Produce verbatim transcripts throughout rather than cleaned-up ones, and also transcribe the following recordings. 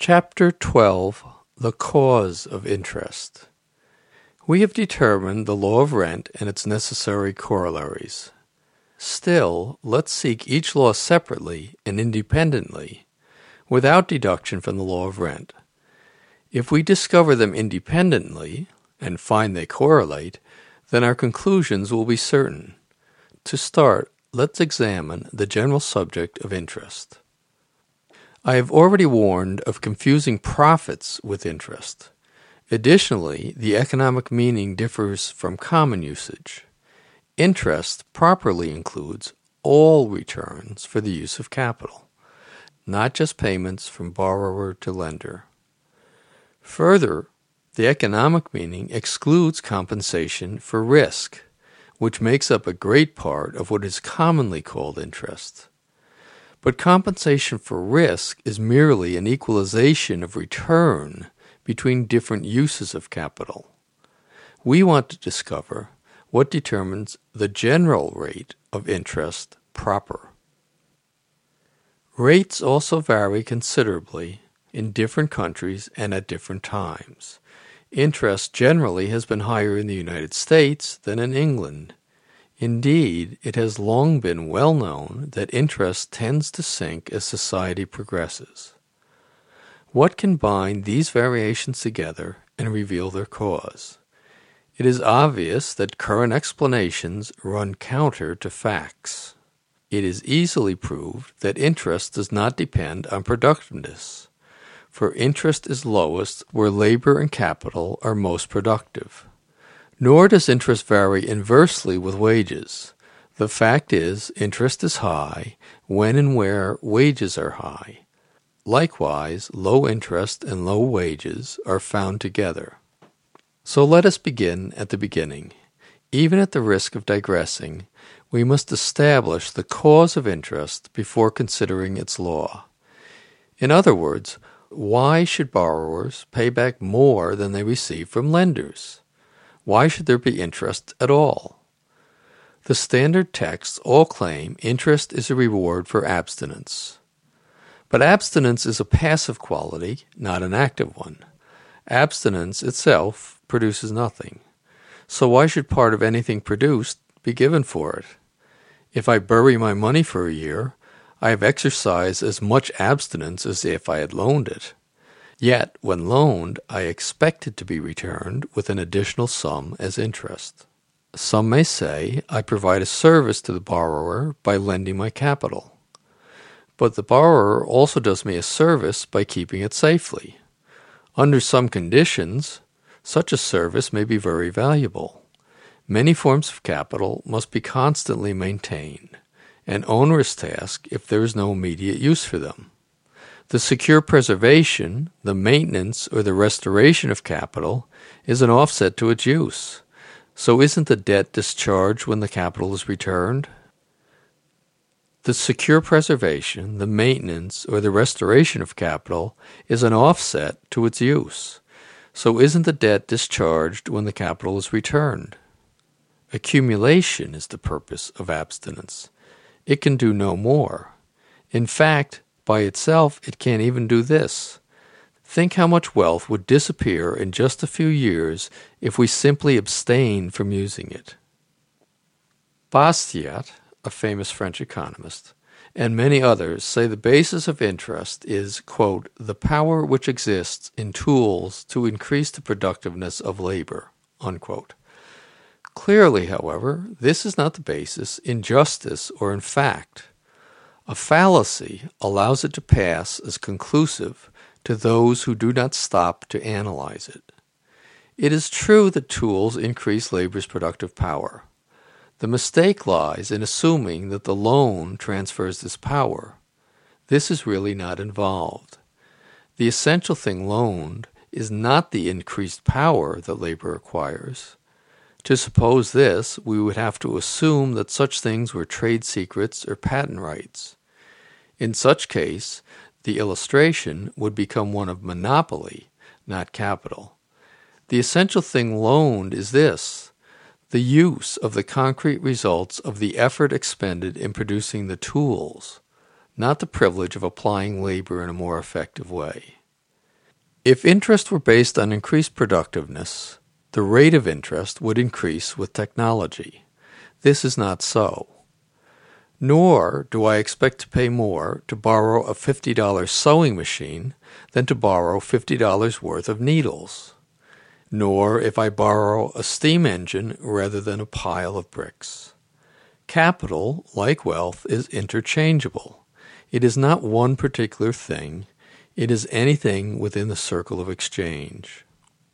Chapter twelve. The Cause of Interest. We have determined the law of rent and its necessary corollaries. Still, let's seek each law separately and independently, without deduction from the law of rent. If we discover them independently, and find they correlate, then our conclusions will be certain. To start, let's examine the general subject of interest. I have already warned of confusing profits with interest. Additionally, the economic meaning differs from common usage. Interest properly includes all returns for the use of capital, not just payments from borrower to lender. Further, the economic meaning excludes compensation for risk, which makes up a great part of what is commonly called interest. But compensation for risk is merely an equalization of return between different uses of capital. We want to discover what determines the general rate of interest proper. Rates also vary considerably in different countries and at different times. Interest generally has been higher in the United States than in England. Indeed, it has long been well known that interest tends to sink as society progresses. What can bind these variations together and reveal their cause? It is obvious that current explanations run counter to facts. It is easily proved that interest does not depend on productiveness, for interest is lowest where labor and capital are most productive. Nor does interest vary inversely with wages. The fact is, interest is high when and where wages are high. Likewise, low interest and low wages are found together. So let us begin at the beginning. Even at the risk of digressing, we must establish the cause of interest before considering its law. In other words, why should borrowers pay back more than they receive from lenders? Why should there be interest at all? The standard texts all claim interest is a reward for abstinence. But abstinence is a passive quality, not an active one. Abstinence itself produces nothing. So why should part of anything produced be given for it? If I bury my money for a year, I have exercised as much abstinence as if I had loaned it. Yet, when loaned, I expect it to be returned with an additional sum as interest. Some may say I provide a service to the borrower by lending my capital. But the borrower also does me a service by keeping it safely. Under some conditions, such a service may be very valuable. Many forms of capital must be constantly maintained, an onerous task if there is no immediate use for them. The secure preservation, the maintenance, or the restoration of capital is an offset to its use. So isn't the debt discharged when the capital is returned? The secure preservation, the maintenance, or the restoration of capital is an offset to its use. So isn't the debt discharged when the capital is returned? Accumulation is the purpose of abstinence. It can do no more. In fact, by itself, it can't even do this. Think how much wealth would disappear in just a few years if we simply abstained from using it. Bastiat, a famous French economist, and many others say the basis of interest is, quote, the power which exists in tools to increase the productiveness of labor, unquote. Clearly, however, this is not the basis in justice or in fact. A fallacy allows it to pass as conclusive to those who do not stop to analyze it. It is true that tools increase labor's productive power. The mistake lies in assuming that the loan transfers this power. This is really not involved. The essential thing loaned is not the increased power that labor acquires. To suppose this, we would have to assume that such things were trade secrets or patent rights. In such case, the illustration would become one of monopoly, not capital. The essential thing loaned is this: the use of the concrete results of the effort expended in producing the tools, not the privilege of applying labor in a more effective way. If interest were based on increased productiveness, the rate of interest would increase with technology. This is not so. Nor do I expect to pay more to borrow a fifty dollar sewing machine than to borrow fifty dollars worth of needles. Nor if I borrow a steam engine rather than a pile of bricks. Capital, like wealth, is interchangeable. It is not one particular thing. It is anything within the circle of exchange.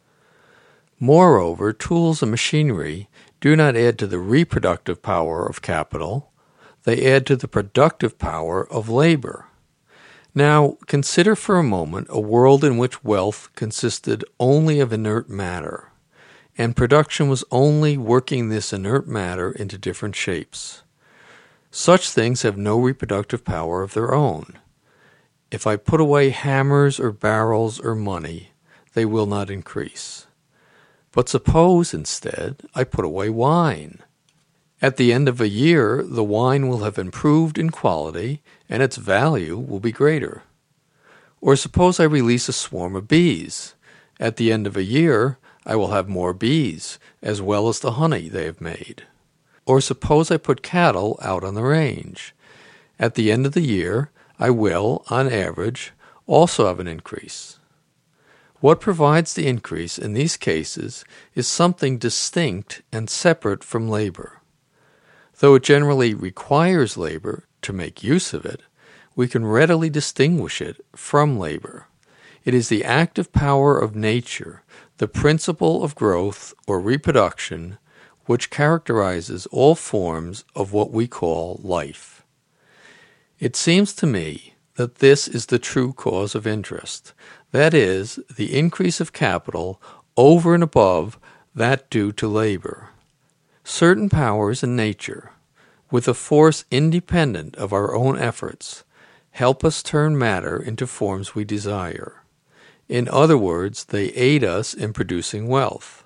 Moreover, tools and machinery do not add to the reproductive power of capital. They add to the productive power of labor. Now, consider for a moment a world in which wealth consisted only of inert matter, and production was only working this inert matter into different shapes. Such things have no reproductive power of their own. If I put away hammers or barrels or money, they will not increase. But suppose, instead, I put away wine. At the end of a year, the wine will have improved in quality, and its value will be greater. Or suppose I release a swarm of bees. At the end of a year, I will have more bees, as well as the honey they have made. Or suppose I put cattle out on the range. At the end of the year, I will, on average, also have an increase. What provides the increase in these cases is something distinct and separate from labor. Though it generally requires labor to make use of it, we can readily distinguish it from labor. It is the active power of nature, the principle of growth or reproduction, which characterizes all forms of what we call life. It seems to me that this is the true cause of interest, that is, the increase of capital over and above that due to labor. Certain powers in nature, with a force independent of our own efforts, help us turn matter into forms we desire. In other words, they aid us in producing wealth.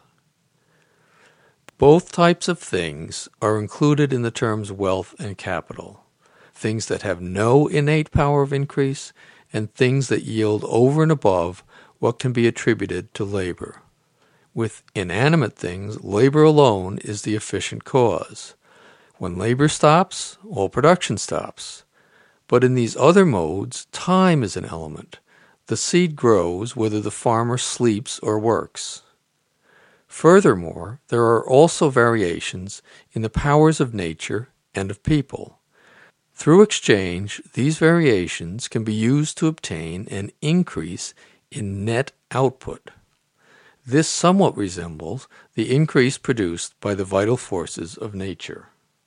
Both types of things are included in the terms wealth and capital, things that have no innate power of increase and things that yield over and above what can be attributed to labor. With inanimate things, labor alone is the efficient cause. When labor stops, all production stops. But in these other modes, time is an element. The seed grows whether the farmer sleeps or works. Furthermore, there are also variations in the powers of nature and of people. Through exchange, these variations can be used to obtain an increase in net output. This somewhat resembles the increase produced by the vital forces of nature.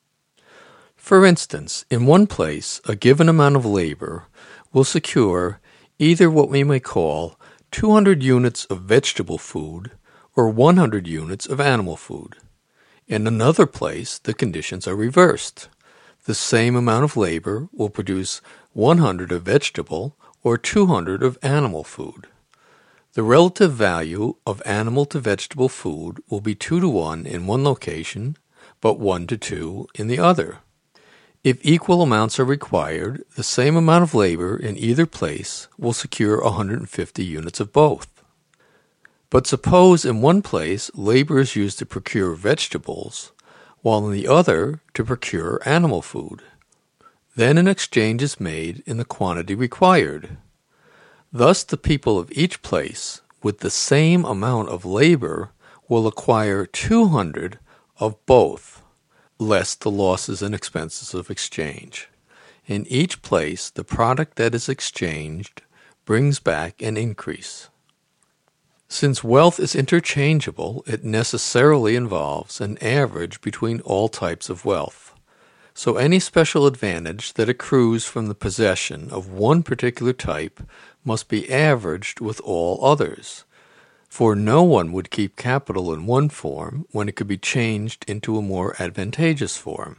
For instance, in one place, a given amount of labor will secure either what we may call two hundred units of vegetable food or one hundred units of animal food. In another place, the conditions are reversed. The same amount of labor will produce one hundred of vegetable or two hundred of animal food. The relative value of animal to vegetable food will be two to one in one location, but one to two in the other. If equal amounts are required, the same amount of labor in either place will secure one hundred fifty units of both. But suppose in one place labor is used to procure vegetables, while in the other to procure animal food. Then an exchange is made in the quantity required. Thus the people of each place, with the same amount of labor, will acquire two hundred of both, less the losses and expenses of exchange. In each place, the product that is exchanged brings back an increase. Since wealth is interchangeable, it necessarily involves an average between all types of wealth. So any special advantage that accrues from the possession of one particular type must be averaged with all others, for no one would keep capital in one form when it could be changed into a more advantageous form.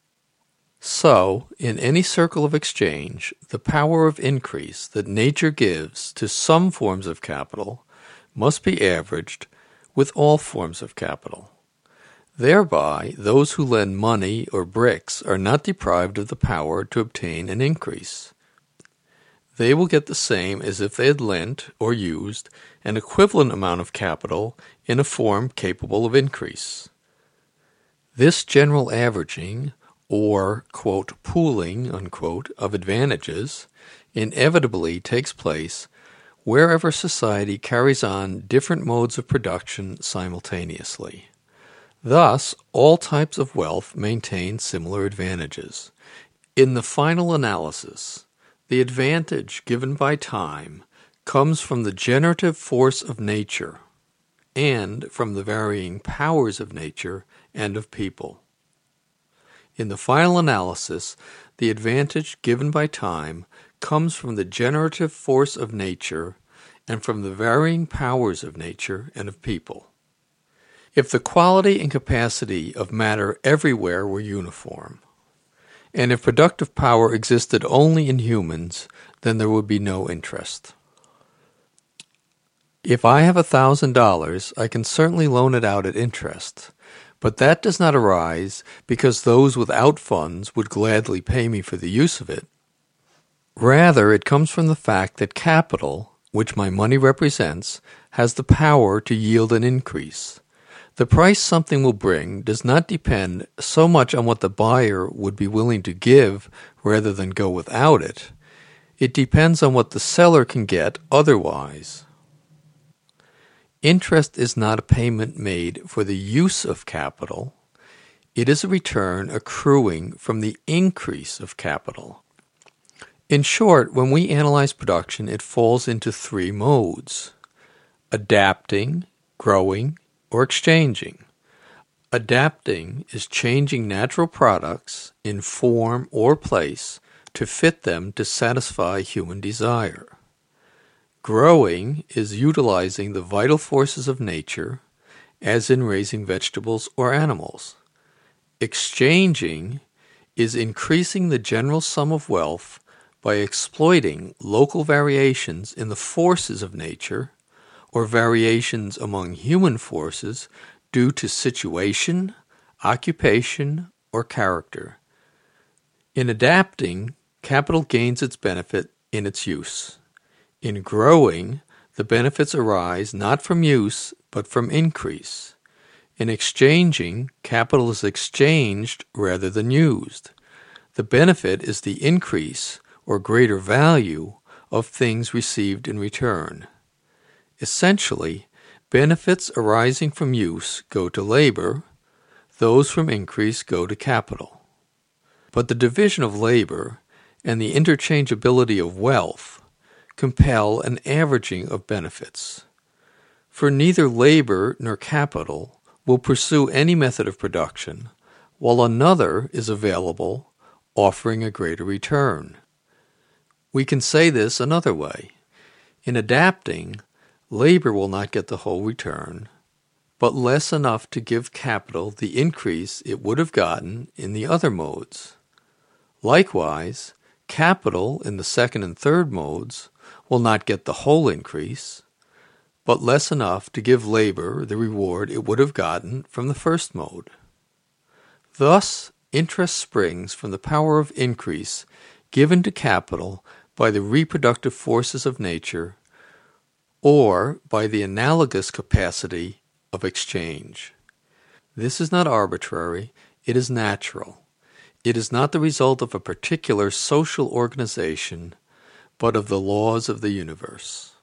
So, in any circle of exchange, the power of increase that nature gives to some forms of capital must be averaged with all forms of capital. Thereby, those who lend money or bricks are not deprived of the power to obtain an increase. they will get the same as if they had lent or used an equivalent amount of capital in a form capable of increase. This general averaging, or, quote, pooling, unquote, of advantages inevitably takes place wherever society carries on different modes of production simultaneously. Thus, all types of wealth maintain similar advantages. In the final analysis, the advantage given by time comes from the generative force of nature and from the varying powers of nature and of people. In the final analysis, the advantage given by time comes from the generative force of nature and from the varying powers of nature and of people. If the quality and capacity of matter everywhere were uniform, and if productive power existed only in humans, then there would be no interest. If I have a thousand dollars, I can certainly loan it out at interest, but that does not arise because those without funds would gladly pay me for the use of it. Rather, it comes from the fact that capital, which my money represents, has the power to yield an increase. The price something will bring does not depend so much on what the buyer would be willing to give rather than go without it. It depends on what the seller can get otherwise. Interest is not a payment made for the use of capital. It is a return accruing from the increase of capital. In short, when we analyze production, it falls into three modes: adapting, growing, or exchanging. Adapting is changing natural products in form or place to fit them to satisfy human desire. Growing is utilizing the vital forces of nature, as in raising vegetables or animals. Exchanging is increasing the general sum of wealth by exploiting local variations in the forces of nature or variations among human forces due to situation, occupation, or character. In adapting, capital gains its benefit in its use. In growing, the benefits arise not from use but from increase. In exchanging, capital is exchanged rather than used. The benefit is the increase or greater value of things received in return. Essentially, benefits arising from use go to labor, those from increase go to capital. But the division of labor and the interchangeability of wealth compel an averaging of benefits. For neither labor nor capital will pursue any method of production, while another is available offering a greater return. We can say this another way. In adapting, labor will not get the whole return, but less enough to give capital the increase it would have gotten in the other modes. Likewise, capital in the second and third modes will not get the whole increase, but less enough to give labor the reward it would have gotten from the first mode. Thus, interest springs from the power of increase given to capital by the reproductive forces of nature, or by the analogous capacity of exchange. This is not arbitrary, it is natural. It is not the result of a particular social organization, but of the laws of the universe.